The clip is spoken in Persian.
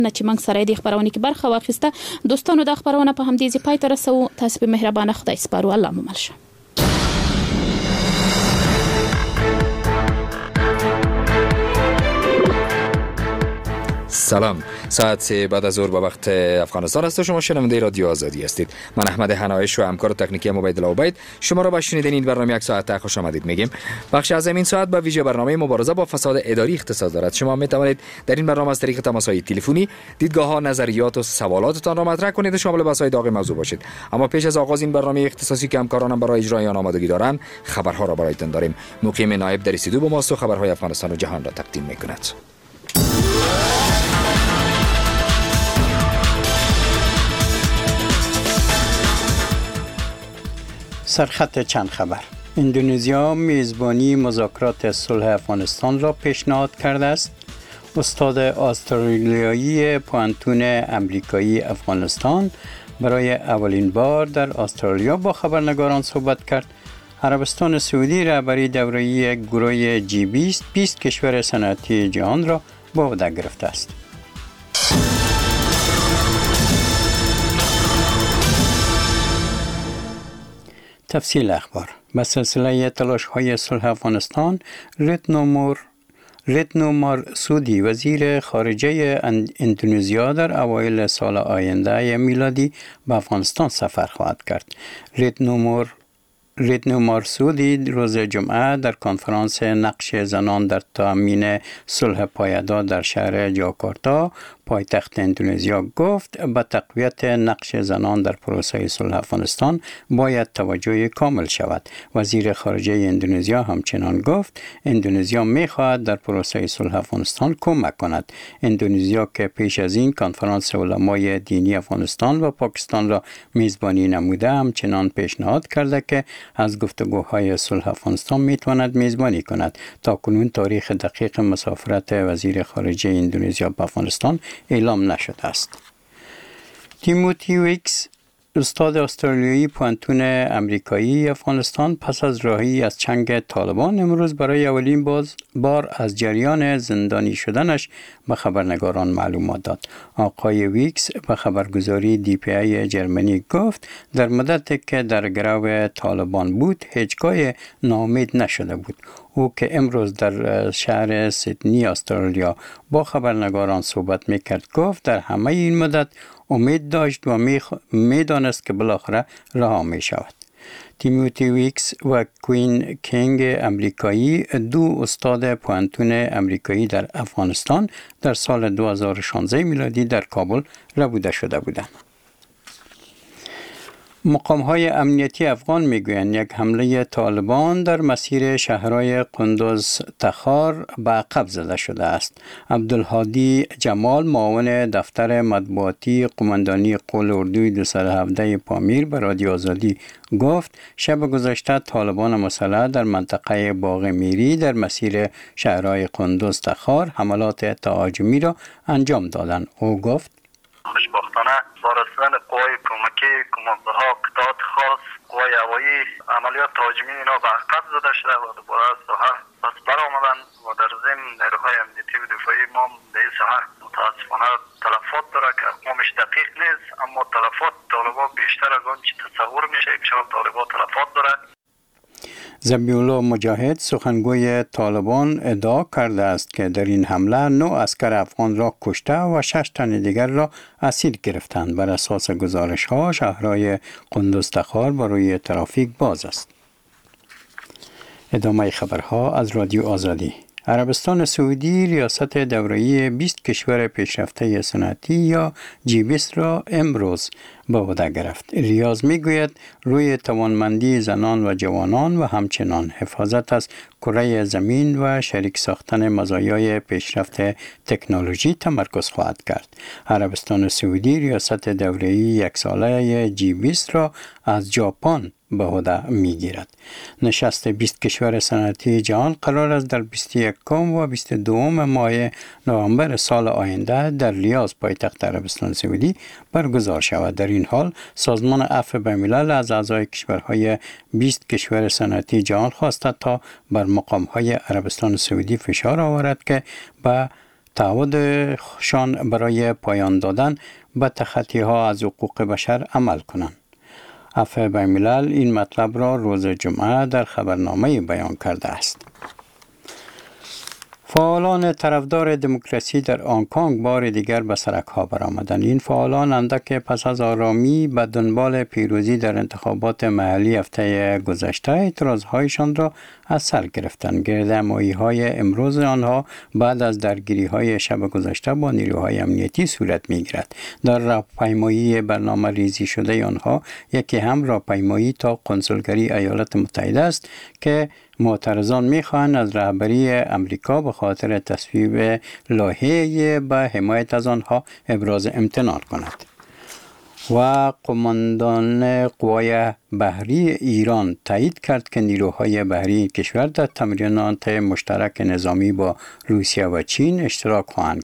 نه چې موږ سره د خبرونه کې برخه واخیسته. دوستانو د خبرونه په همدې ځای پای ته رسو. تاسو په مهربانه خدای سپارو. الله مو مل شه. سلام. ساعت 3 بعد از ظهر به وقت افغانستان است. شما شنونده رادیو آزادی هستید. من احمد حنایش و همکار تکنیکی عبیدالله عبید شما را به شنیدن این برنامه یک ساعت خوش آمدید میگیم. بخش از این ساعت به ویژه برنامه مبارزه با فساد اداری اختصاص دارد. شما می توانید در این برنامه از طریق تماس‌های تلفنی دیدگاه‌ها، نظریات و سوالاتتان را مطرح کنید و شامل بحث‌های داغ موضوع باشید. اما پیش از آغاز این برنامه اختصاصی که همکارانم برای اجرای آن آمادگی دارند، خبرها را برایتان داریم. مقیم نایب در استودیو با ماست و خبرهای افغانستان و جهان را تقدیم می‌کند. سرخط چند خبر. اندونزیا میزبانی مذاکرات صلح افغانستان را پیشنهاد کرده است. استاد استرالیایی پوانتون امریکایی افغانستان برای اولین بار در استرالیا با خبرنگاران صحبت کرد. عربستان سعودی رهبری دوره‌ای گروه G20 20 کشور صنعتی جهان را به عهده گرفته است. تفصیل اخبار. به سلسله تلاش‌های صلح افغانستان، رتنو مارسودی وزیر خارجه اندونزیا در اوایل سال آینده میلادی به افغانستان سفر خواهد کرد. رتنو مارسودی روز جمعه در کنفرانس نقش زنان در تامین صلح پایدار در شهر جاکارتا پایتخت اندونزیا گفت به تقویت نقش زنان در پروسه صلح افغانستان باید توجه کامل شود. وزیر خارجه اندونزیا همچنان گفت اندونزیا می‌خواهد در پروسه صلح افغانستان کمک کند. اندونزیا که پیش از این کنفرانس علمای دینی افغانستان و پاکستان را میزبانی نموده همچنان پیشنهاد کرده که از گفتگوهای صلح افغانستان میتواند میزبانی کند. تاکنون تاریخ دقیق مسافرت وزیر خارجه اندونزیا به افغانستان اعلام نشده است. تیموتی ویکس استاد استرالیایی پوانتون امریکایی افغانستان پس از رهایی از چنگ طالبان امروز برای اولین بار از جریان زندانی شدنش به خبرنگاران معلومات داد. آقای ویکس به خبرگزاری DPA جرمنی گفت در مدتی که در گرو طالبان بود هیچگاه ناامید نشده بود. او که امروز در شهر سیدنی استرالیا با خبرنگاران صحبت میکرد گفت در همه این مدت امید داشت و میدانست که بالاخره رها می شود. تیموتی ویکس و کوین کینگ امریکایی دو استاد پوانتون امریکایی در افغانستان در سال 2016 میلادی در کابل ربوده شده بودند. مقام‌های امنیتی افغان میگویند یک حمله طالبان در مسیر شهرهای قندوز تخار به عقب زده شده است. عبدالهادی جمال معاون دفتر مطبوعاتی قماندانی قول اردوی 217 پامیر به رادیو آزادی گفت شب گذشته طالبان مسلح در منطقه باغ میری در مسیر شهرهای قندوز تخار حملات تهاجمی را انجام دادند. او گفت خوشبختانه با رسیدن قوای کمکی کماندارها قطعات خاص قوای هوایی عملیات تهاجمی اینا به عقب زده شده و دوباره از ساحه پس برآمدن و در ضمن نیروهای امنیتی و دفاعی ما در این ساحه متاسفانه تلفات داره که اقوامش دقیق نیست، اما تلفات طالبان بیشتر از آنچه تصور میشه که طالبان تلفات داره. ذبیح الله مجاهد سخنگوی طالبان ادعا کرده است که در این حمله 9 عسکر افغان را کشته و 6 تن دیگر را اسیر گرفتند. بر اساس گزارش ها شهرهای قندوز تخار بر روی ترافیک باز است. ادامه خبرها از رادیو آزادی. عربستان سعودی ریاست دوره‌ای 20 کشور پیشرفته صنعتی یا G20 را امروز به عهده گرفت. ریاض میگوید روی توانمندی زنان و جوانان و همچنان حفاظت از کره زمین و شریک ساختن مزایای پیشرفت تکنولوژی تمرکز خواهد کرد. عربستان سعودی ریاست دوره‌ای یک ساله G20 را از ژاپن به عهده میگیرد. نشست 20 کشور صنعتی جهان قرار است در 21 و 22 ماه نوامبر سال آینده در ریاض پایتخت عربستان سعودی برگزار شود. در این حال سازمان عفو بین‌الملل از اعضای کشورهای 20 کشور صنعتی جهان خواسته تا بر مقام‌های عربستان سعودی فشار آورد که به تعهدشان برای پایان دادن به تخطی‌ها از حقوق بشر عمل کنند. عفو بین‌الملل این مطلب را روز جمعه در خبرنامه بیان کرده است. فعالان طرفدار دموکراسی در هنگ کنگ بار دیگر به سرک‌ها برآمدند. این فعالان اندک پس از آرامی به دنبال پیروزی در انتخابات محلی هفته گذشته اعتراضهایشان را از سر گرفتند. گردهمایی‌های امروز آنها بعد از درگیری‌های شب گذشته با نیروهای امنیتی صورت می‌گیرد. در راهپیمایی برنامه ریزی شده آنها یکی هم راهپیمایی تا کنسولگری ایالات متحده است که معترضان می‌خواهند از رهبری امریکا به خاطر تصویب لایحه‌ای به حمایت از آنها ابراز امتنان کند. و قماندان قوای بحری ایران تایید کرد که نیروهای بحری کشور در تمرینات مشترک نظامی با روسیه و چین اشتراک خواهند